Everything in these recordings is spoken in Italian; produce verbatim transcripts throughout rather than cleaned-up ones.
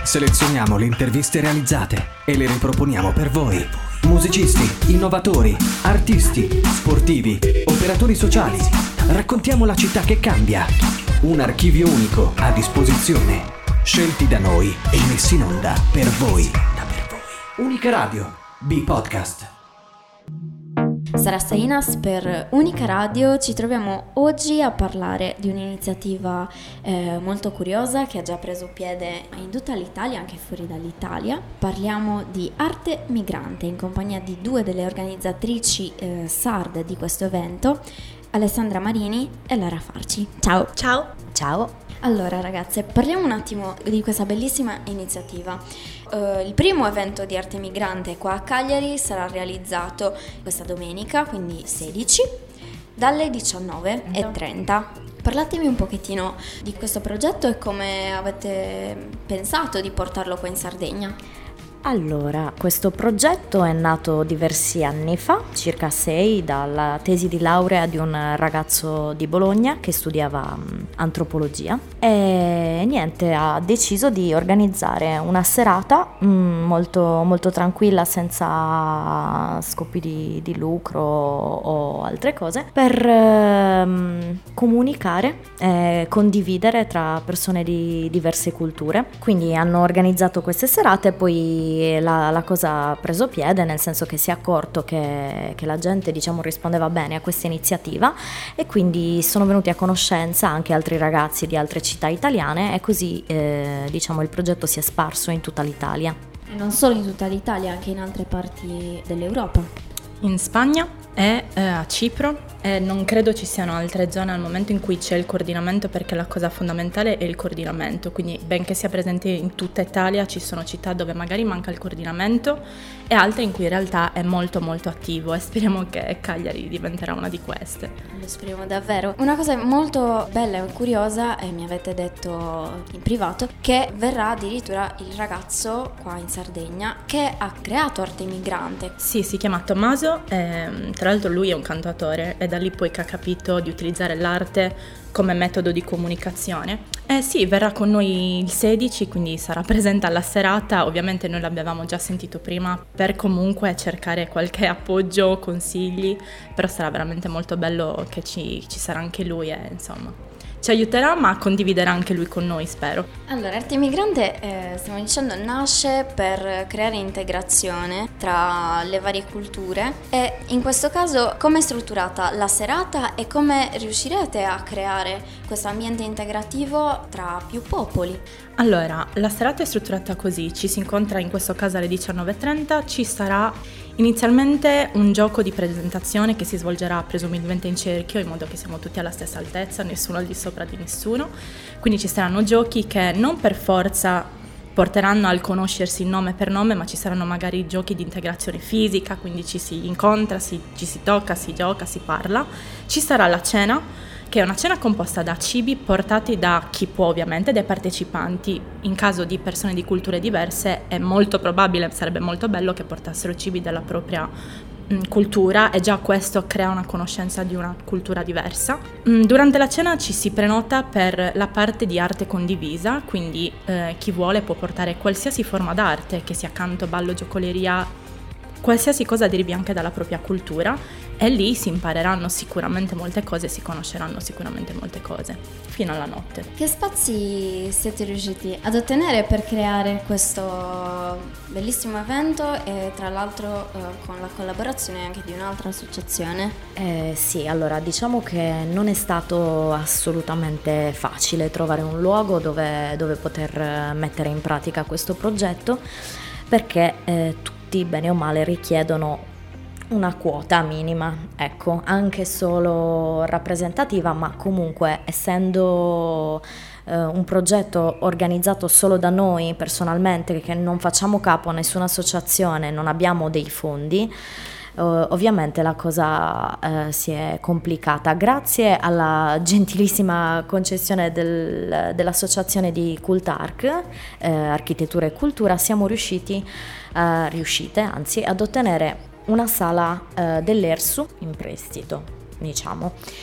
Selezioniamo le interviste realizzate e le riproponiamo per voi. Musicisti, innovatori, artisti, sportivi, operatori sociali. Raccontiamo la città che cambia. Un archivio unico a disposizione. Scelti da noi e messi in onda per voi. Unica Radio, B-Podcast. Sara Sainas per Unica Radio. Ci troviamo oggi a parlare di un'iniziativa eh, molto curiosa che ha già preso piede in tutta l'Italia, anche fuori dall'Italia. Parliamo di Arte Migrante in compagnia di due delle organizzatrici eh, sarde di questo evento, Alessandra Marini e Lara Farci. Ciao! Ciao! Ciao! Allora ragazze, parliamo un attimo di questa bellissima iniziativa. Uh, il primo evento di Arte Migrante qua a Cagliari sarà realizzato questa domenica, quindi sedici, dalle diciannove e trenta. Parlatemi un pochettino di questo progetto e come avete pensato di portarlo qua in Sardegna. Allora, questo progetto è nato diversi anni fa, circa sei, dalla tesi di laurea di un ragazzo di Bologna che studiava antropologia e niente, ha deciso di organizzare una serata mh, molto, molto tranquilla, senza scopi di, di lucro o altre cose, per eh, comunicare e condividere tra persone di diverse culture. Quindi hanno organizzato queste serate e poi La, la cosa ha preso piede, nel senso che si è accorto che, che la gente, diciamo, rispondeva bene a questa iniziativa e quindi sono venuti a conoscenza anche altri ragazzi di altre città italiane e così eh, diciamo il progetto si è sparso in tutta l'Italia. E non solo in tutta l'Italia, anche in altre parti dell'Europa. In Spagna e eh, a Cipro, e non credo ci siano altre zone al momento in cui c'è il coordinamento, perché la cosa fondamentale è il coordinamento, quindi benché sia presente in tutta Italia ci sono città dove magari manca il coordinamento e altre in cui in realtà è molto molto attivo e speriamo che Cagliari diventerà una di queste. Lo speriamo davvero. Una cosa molto bella e curiosa, e mi avete detto in privato, che verrà addirittura il ragazzo qua in Sardegna che ha creato Arte Migrante. Sì, si chiama Tommaso, e, tra l'altro lui è un cantautore, è da lì poi che ha capito di utilizzare l'arte come metodo di comunicazione. Eh sì, verrà con noi il sedici, quindi sarà presente alla serata. Ovviamente noi l'avevamo già sentito prima per comunque cercare qualche appoggio, consigli, però sarà veramente molto bello che ci, ci sarà anche lui e insomma ci aiuterà, ma condividerà anche lui con noi, spero. Allora, Arte Migrante, eh, stiamo dicendo, nasce per creare integrazione tra le varie culture e in questo caso come è strutturata la serata e come riuscirete a creare questo ambiente integrativo tra più popoli? Allora, la serata è strutturata così, ci si incontra in questo caso alle diciannove e trenta, ci sarà inizialmente un gioco di presentazione che si svolgerà presumibilmente in cerchio, in modo che siamo tutti alla stessa altezza, nessuno al di sopra di nessuno, quindi ci saranno giochi che non per forza porteranno al conoscersi nome per nome, ma ci saranno magari giochi di integrazione fisica, quindi ci si incontra, si, ci si tocca, si gioca, si parla. Ci sarà la cena, che è una cena composta da cibi portati da chi può, ovviamente dai partecipanti. In caso di persone di culture diverse è molto probabile, sarebbe molto bello che portassero cibi della propria mh, cultura e già questo crea una conoscenza di una cultura diversa. Mh, durante la cena ci si prenota per la parte di arte condivisa, quindi eh, chi vuole può portare qualsiasi forma d'arte, che sia canto, ballo, giocoleria, qualsiasi cosa derivi anche dalla propria cultura, e lì si impareranno sicuramente molte cose, si conosceranno sicuramente molte cose, fino alla notte. Che spazi siete riusciti ad ottenere per creare questo bellissimo evento e tra l'altro eh, con la collaborazione anche di un'altra associazione? Eh, sì, allora diciamo che non è stato assolutamente facile trovare un luogo dove, dove poter mettere in pratica questo progetto, perché eh, tutti bene o male richiedono una quota minima, ecco, anche solo rappresentativa, ma comunque essendo eh, un progetto organizzato solo da noi personalmente, che non facciamo capo a nessuna associazione, non abbiamo dei fondi, Uh, ovviamente la cosa uh, si è complicata. Grazie alla gentilissima concessione del, dell'associazione di Cultarc, eh, Architettura e Cultura, siamo riusciti, uh, riuscite anzi, ad ottenere una sala uh, dell'Ersu in prestito, diciamo.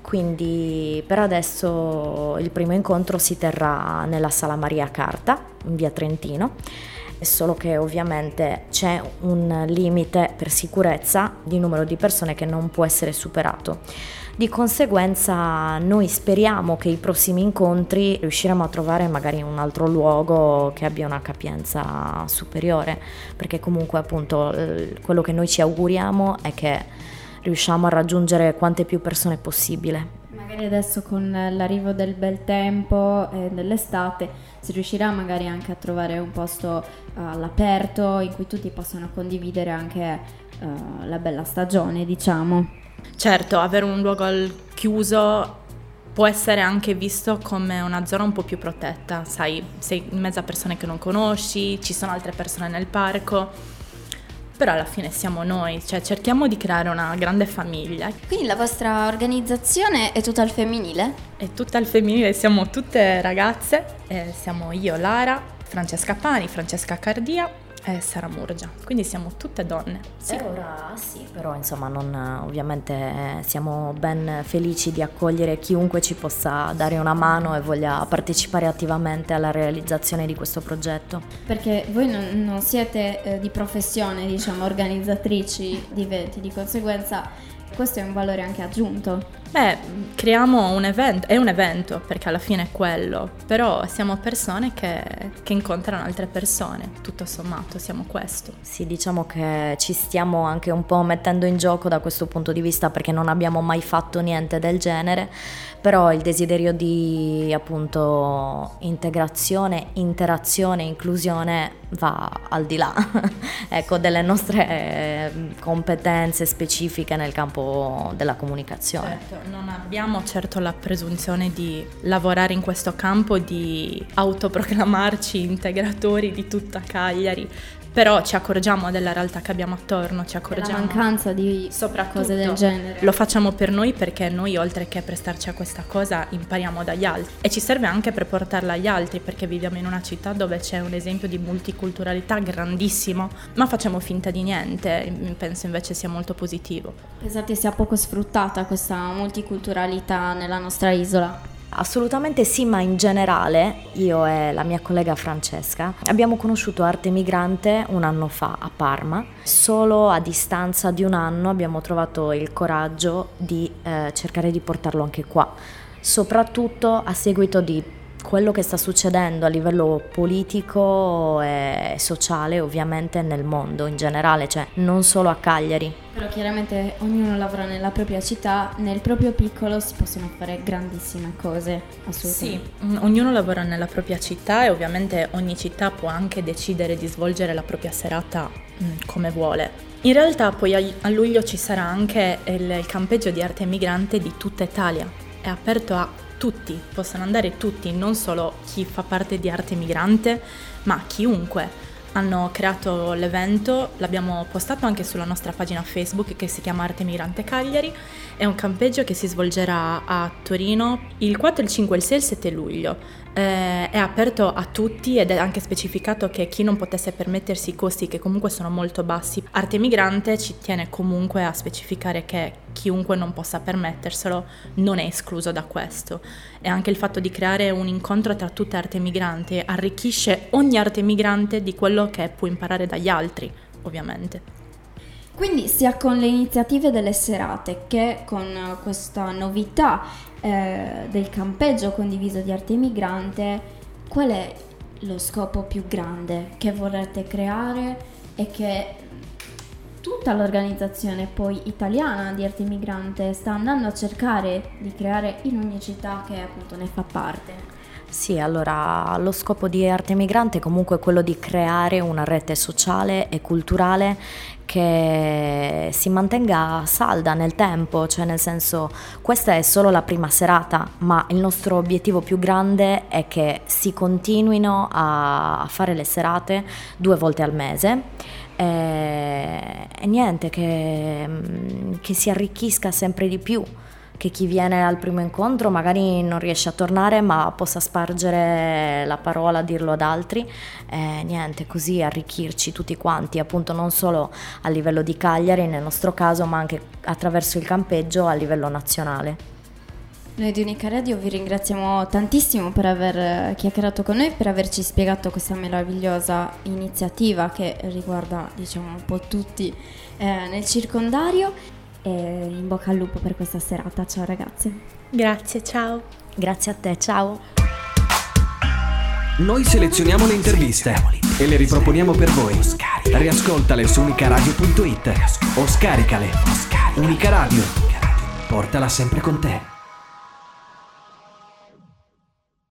Quindi per adesso il primo incontro si terrà nella Sala Maria Carta, in via Trentino, solo che ovviamente c'è un limite per sicurezza di numero di persone che non può essere superato. Di conseguenza noi speriamo che i prossimi incontri riusciremo a trovare magari un altro luogo che abbia una capienza superiore, perché comunque appunto quello che noi ci auguriamo è che riusciamo a raggiungere quante più persone possibile. Magari adesso con l'arrivo del bel tempo e dell'estate si riuscirà magari anche a trovare un posto uh, all'aperto in cui tutti possano condividere anche uh, la bella stagione, diciamo. Certo, avere un luogo al chiuso può essere anche visto come una zona un po' più protetta, sai, sei in mezzo a persone che non conosci, ci sono altre persone nel parco. Però alla fine siamo noi, cioè cerchiamo di creare una grande famiglia. Quindi la vostra organizzazione è tutta al femminile? È tutta al femminile, siamo tutte ragazze, eh, siamo io, Lara, Francesca Pani, Francesca Cardia e Sara Murgia, quindi siamo tutte donne. Sì. Per ora sì, però insomma non, ovviamente siamo ben felici di accogliere chiunque ci possa dare una mano e voglia partecipare attivamente alla realizzazione di questo progetto. Perché voi non, non siete eh, di professione, diciamo, organizzatrici di eventi, di conseguenza questo è un valore anche aggiunto. Beh, creiamo un evento, è un evento perché alla fine è quello, però siamo persone che, che incontrano altre persone, tutto sommato siamo questo. Sì, diciamo che ci stiamo anche un po' mettendo in gioco da questo punto di vista perché non abbiamo mai fatto niente del genere, però il desiderio di appunto integrazione, interazione, inclusione va al di là ecco, delle nostre eh, competenze specifiche nel campo della comunicazione. Certo, non abbiamo certo la presunzione di lavorare in questo campo, di autoproclamarci integratori di tutta Cagliari, però ci accorgiamo della realtà che abbiamo attorno, ci accorgiamo della mancanza di cose del genere. Lo facciamo per noi perché noi, oltre che prestarci a questa cosa, impariamo dagli altri e ci serve anche per portarla agli altri, perché viviamo in una città dove c'è un esempio di multiculturalità grandissimo, ma facciamo finta di niente. Penso invece sia molto positivo. Pensate sia poco sfruttata questa multiculturalità nella nostra isola? Assolutamente sì, ma in generale io e la mia collega Francesca abbiamo conosciuto Arte Migrante un anno fa a Parma. Solo a distanza di un anno abbiamo trovato il coraggio di eh, cercare di portarlo anche qua, soprattutto a seguito di quello che sta succedendo a livello politico e sociale, ovviamente nel mondo in generale, cioè non solo a Cagliari. Però chiaramente ognuno lavora nella propria città, nel proprio piccolo si possono fare grandissime cose, assolutamente. Sì, ognuno lavora nella propria città e ovviamente ogni città può anche decidere di svolgere la propria serata mh, come vuole. In realtà poi a, a luglio ci sarà anche il, il campeggio di Arte Migrante di tutta Italia, è aperto a tutti, possono andare tutti, non solo chi fa parte di Arte Migrante, ma chiunque. Hanno creato l'evento, l'abbiamo postato anche sulla nostra pagina Facebook che si chiama Arte Migrante Cagliari. È un campeggio che si svolgerà a Torino il quattro, il cinque, il sei e il sette luglio. Eh, è aperto a tutti ed è anche specificato che chi non potesse permettersi i costi, che comunque sono molto bassi, Arte Migrante ci tiene comunque a specificare che chiunque non possa permetterselo non è escluso da questo. E anche il fatto di creare un incontro tra tutte Arte Migrante arricchisce ogni Arte Migrante di quello che può imparare dagli altri, ovviamente. Quindi sia con le iniziative delle serate che con questa novità eh, del campeggio condiviso di Arte Migrante, qual è lo scopo più grande che vorrete creare e che tutta l'organizzazione poi italiana di Arte Migrante sta andando a cercare di creare in ogni città che appunto ne fa parte? Sì, allora lo scopo di Arte Migrante è comunque quello di creare una rete sociale e culturale che si mantenga salda nel tempo, cioè nel senso questa è solo la prima serata, ma il nostro obiettivo più grande è che si continuino a fare le serate due volte al mese e, e niente, che, che si arricchisca sempre di più, che chi viene al primo incontro magari non riesce a tornare ma possa spargere la parola, dirlo ad altri e niente, così arricchirci tutti quanti, appunto non solo a livello di Cagliari nel nostro caso, ma anche attraverso il campeggio a livello nazionale. Noi di Unica Radio vi ringraziamo tantissimo per aver chiacchierato con noi, per averci spiegato questa meravigliosa iniziativa che riguarda, diciamo, un po' tutti eh, nel circondario, e in bocca al lupo per questa serata. Ciao ragazze. Grazie, ciao. Grazie a te, ciao. Noi selezioniamo le interviste e le riproponiamo per voi. Riascoltale su unicaradio punto it o scaricale. Unica Radio, portala sempre con te.